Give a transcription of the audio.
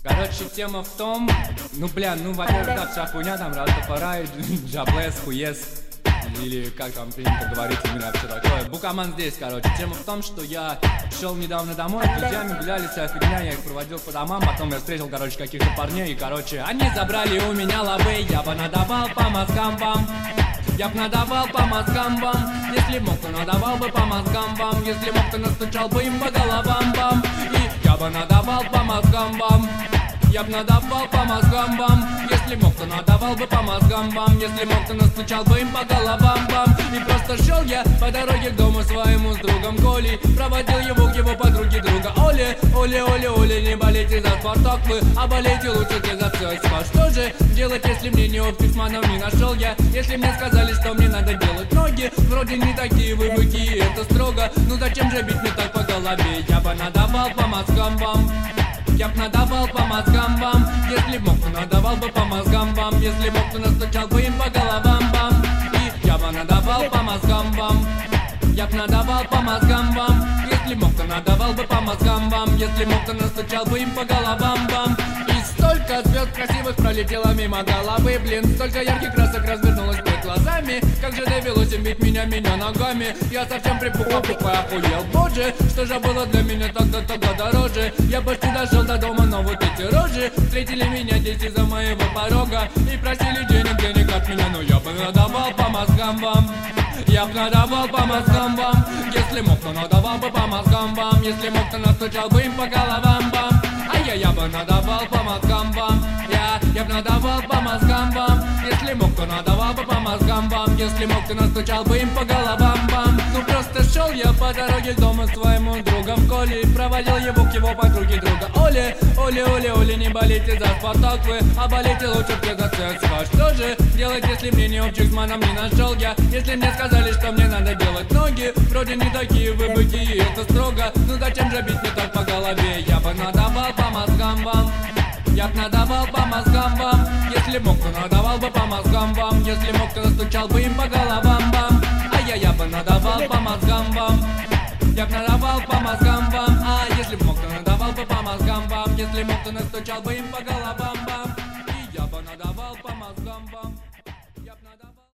Короче, тема в том, во-первых, да, вся хуйня там, Растафарай, Джаблес, Хуес, или как там принято говорить у меня все такое. Букаман здесь, короче. Тема в том, что я шел недавно домой, с друзьями гуляли, вся фигня, я их проводил по домам, потом я встретил, короче, каких-то парней, и, короче, они забрали у меня лавы, я бы надавал по мозгам вам. Я б надавал по мозгам вам. Если мог, то надавал бы по мозгам вам. Если мог, то настучал бы им по головам вам. И я бы надавал по мозгам вам. Я б надавал по мозгам вам. Если мог, то надавал бы по мозгам вам. Если мог, то настучал бы им по головам вам. И просто шел я по дороге к дому своему с другом Колей. Проводил его к его подруге друга Оле. Оле, Оле, Оле, не болейте за Спартак вы, а болейте лучше за ЦСКА. Что же делать, если мне не оптисманов не нашел я? Если мне сказали, что мне надо делать ноги, вроде не такие вы быки, это строго. Ну зачем же бить мне так по голове? Я бы надавал по мозгам вам. Я б надавал по мозгам вам. Если мог, то надавал бы по мозгам вам. Если мог, то настучал бы им по головам вам. И я бы надавал по мозгам вам. Я б надавал по мозгам вам. Если мог, то надавал бы по мозгам вам. Если мог, то настучал бы им по головам вам. И столько звезд красивых пролетело мимо головы, блин. Столько ярких красок развернулось перед глазами. Как же довелось им бить меня ногами. Я совсем припух и охуел. Боже, что же было для меня тогда дороже. Я почти дошел до дома, но вот эти рожи встретили меня здесь из-за моего порога и просили денег от меня. Но я бы надавал по мозгам вам. Я б надавал по мозгам вам. Если мог, то надавал бы по мозгам вам. Если мог, то настучал бы им по головам вам. А я бы надавал по мозгам вам. Я б надавал по мозгам вам. Если мог, то надавал бы по мозгам вам. Если мог, то настучал бы им по головам вам. Ну просто шел я по дороге к дому своему другом Колей. Проводил его к его подруге друга Оле. Оле, Оле, Оле, не болейте за Спартак вы, а болейте лучше все за ЦСКА. Что же делать, если мне не оптисманом не нашел я? Если мне сказали, что мне надо делать ноги, вроде не такие вы быки, это строго. Ну зачем же бить мне так по голове? Я бы надавал по мозгам вам. Я б надавал по мозгам вам. Если мог, то надавал бы по мозгам вам. Если мог, то настучал бы им по головам вам. А я бы надавал по мозгам вам. Я б надавал по мозгам вам. А если б мог, то надавал бы по мозгам вам. Если мог, то настучал бы им по головам.